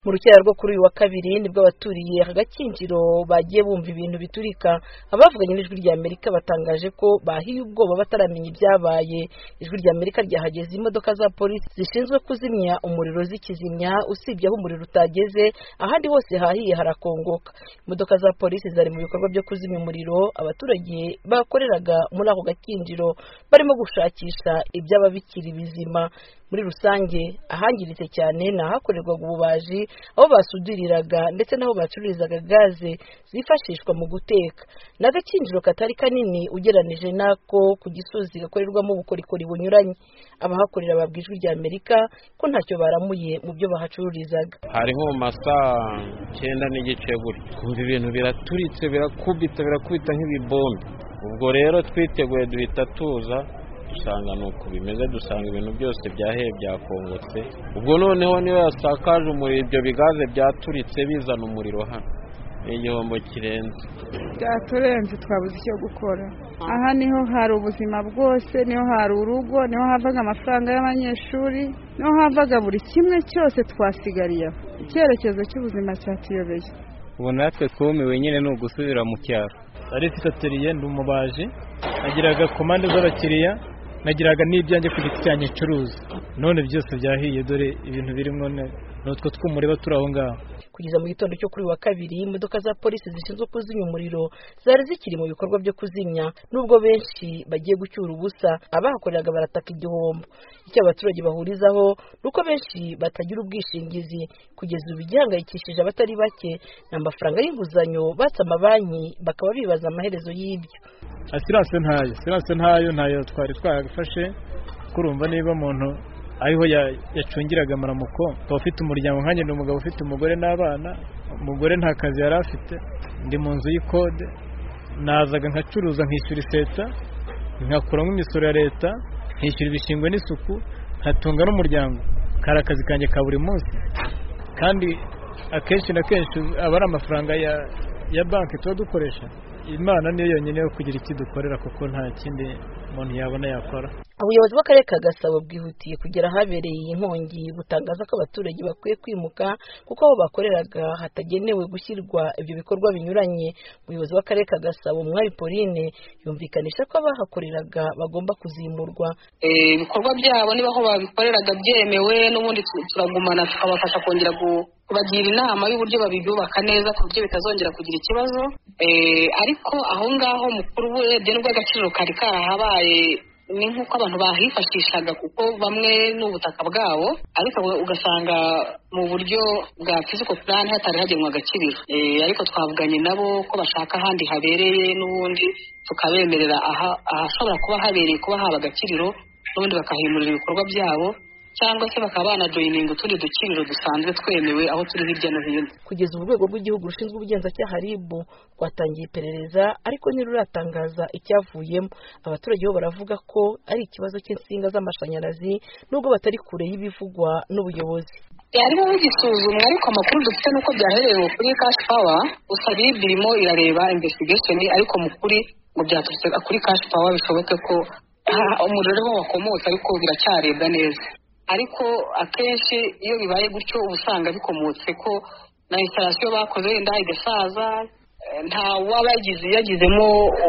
Mu rukera rwo kuri uyu wa kabiri nibwo abaturiye aka Gakinjiro bagiye bumva ibintu biturika. Abavuganye n'ijwi rya Amerika batangaje ko bahiye ubwoba bataramenya ibyabaye. Ijwi rya Amerika ryahageze imodoka za polisi zishinzwe kuzimya umuriro zikizimya, usibye aho umuriro utageze ahandi hose hahiye harakongoka. Imodoka za polisi zari mu bikorwa byo kuzimya umuriro. Abaturage bakoreraga muri ako Gakinjiro barimo gushakisha ibyaba bikiri bizima. Muri rusange ahangiritse cyane nahakorerwaga ububaji, aho basudiriraga ndetse naho bacururizaga gaze zifashishwa mu guteka. N'Agakinjiro katari kanini ugeranije nako ku Gisozi gakorerwamo ubukorikori bunyuranye. Abahakorera babwijwe rya Amerika ko ntacyo baramuye mu byo bahacururizaga. Hariho masaa 9 n'igice gutyo, kumva ibintu biraturitse birakubita nk'ibibombe. Ubwo rero twiteguye duhita tuza dusanga nuko bimeze, dusanga ibintu byose byaheye byakongotse. Ubwo noneho niyo yasakaje umuriro, ibyo bigaze byaturitse bizana umuriro hano. Igihombo kirenze, byaturenze twabuze icyo gukora. Aha niho hari ubuzima bwose, niho hari urugo, niho havaga amafaranga y'abanyeshuri, niho havaga buri kimwe cyose twasigariye. Icyerekezo cy'ubuzima cyatuyobeye. Ubu natwe twumiwe nyine ni ugusubira mu cyaro. Ari fitateriye ndi umubaji, nagiraga komande z'abakiriya, nagiraga n'ibyanjye ku giti cyanjye curuza. None byose byahiye, dore ibintu birimo n'utwo tw'umureba turi aho ngaho. Kugeza mu gitondo cyo kuri wa kabiri imodoka za polisi zishinzwe kuzimya umuriro zari zikiri mu bikorwa byo kuzimya, nubwo benshi bagiye gucyura ubusa. Abahakoreraga barataka igihombo. Icyo abaturage bahurizaho nuko benshi batagira ubwishingizi. Kugeza ubu igihangayikishije abatari bake n'amafaranga y'inguzanyo batse amabanki, bakaba bibaza amaherezo y'ibyo. Assurance ntayo twari twagafashe. Kurumva niba umuntu ariho yacungiraga amaramuko, ufite umuryango nkanjye n'umugabo ufite umugore n'abana. Umugore nta kazi yari afite, ndi mu nzu y'ikode, nazaga nkacuruza nkishyura iseta, nkakuramo imisoro ya leta, nkishyura ibishingwe n'isuku, nkatunga n'umuryango. Kari akazi kanjye ka buri munsi, kandi akenshi na kenshi aba ari amafaranga ya banki tuba dukoresha. Imana niyo yonyine yo kugira ikidukorera, kuko nta kindi umuntu yabona yakora. Ubuyobozi bw'Akarere ka Gasabo bwihutiye kugera ahabereye iyi nkongi, butangaza ko abaturage bakwiye kwimuka kuko aho bakoreraga hatagenewe gushyirwa ibyo bikorwa binyuranye. Umuyobozi w'Akarere ka Gasabo Mwari Pauline yumvikanisha ko abahakoreraga bagomba kuzimurwa. Ibikorwa byabo niba aho babikoreraga byemewe, n'ubundi turagumana tukabafasha kongera kubagira inama y'uburyo babibyubaka neza ku buryo bitazongera kugira ikibazo. Ariko aho ngaho mukuru urebye n'ubwo agaciro kari karahabaye, ni nk'uko abantu bahifashishaga kuko bamwe n'ubutaka bwabo, ariko ugasanga mu buryo bwa physical plan hatari hagenwa agakiriro. Ariko twavuganye nabo ko bashaka ahandi habereye, n'ubundi tukabemerera ahashobora kuba habereye kuba haba agakiriro, n'ubundi bakahimurira ibikorwa byabo, cyangwa se bakaba banajoyininga utundi dukiriro dusanzwe twemewe aho turi hirya no hino. Kugeza urwego rw'igihugu rushinzwe ubugenzacyaha RIB rwatangiye iperereza, ariko ntiruratangaza icyavuyemo. Abaturage bo baravuga ko ari ikibazo cy'insinga z'amashanyarazi, nubwo batari kure y'ibivugwa n'ubuyobozi. Yarimo bigisuzumwa, ariko amakuru dufite nuko byaherewe kuri Cash Power. Gusa RIB irimo irareba investigation, ariko mu kuri ngo byaturutse kuri Cash Power, bishoboke ko umuriro wakomotse, ariko biracyarebwa neza. Ariko akenshi iyo bibaye gutyo ubusanga bikomotse ko na installation bakoze wenda igasaza, nta yagizemo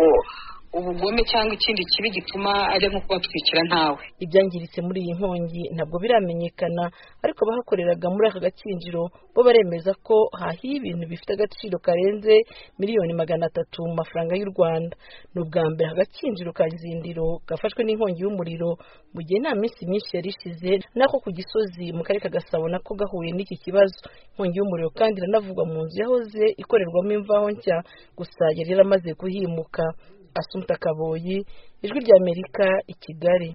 ubugome cyangwa ikindi kibi gituma ajya nko kubatwikira ntawe. Ibyangiritse muri iyi nkongi ntabwo biramenyekana, ariko abahakoreraga muri aka Gakinjiro bo baremeza ko hahiye ibintu bifite agaciro karenze miliyoni 300 mu mafaranga y'u Rwanda. N'ubwa mbere aka Gakinjiro ka Zindiro gafashwe n'inkongi y'umuriro, mu gihe nta minsi myinshi yarishize nako ku Gisozi mu Karere ka Gasabo nako gahuye n'iki kibazo. Inkongi y'umuriro kandi iranavugwa mu nzu yahoze ikorerwamo imvaho nshya, gusa yari yaramaze kuhimuka. Assumpta Kaboyi, Ijwi rya Amerika, i Kigali.